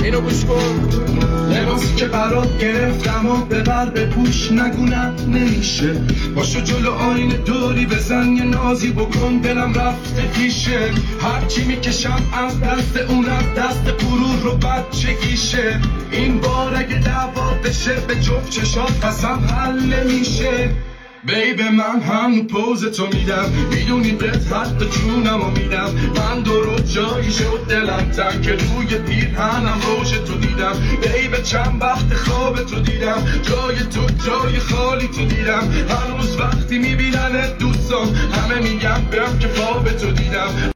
اینو گوش کن. لباسی که برات گرفتم و ببر بپوش نگونم نمیشه، باشو جلو آینه دوری بزن یه نازی بکن دلم رفته پیشه، هرچی میکشم از دست اون از دست غرور رو بچگیشه، این بار اگه دعوا بشه به جفت چشات قسم حل نمیشه. بیب من هم پوز تو میدم، میدونی بهت حق جونمو میدم، من درو جایی شد دلم تنگ که روی پیرهنم روش تو دیدم، بیب چند وقت خواب تو دیدم، جای تو جای خالی تو دیدم، هنوز وقتی میبینن دوستان همه میگم برم که خواب تو دیدم.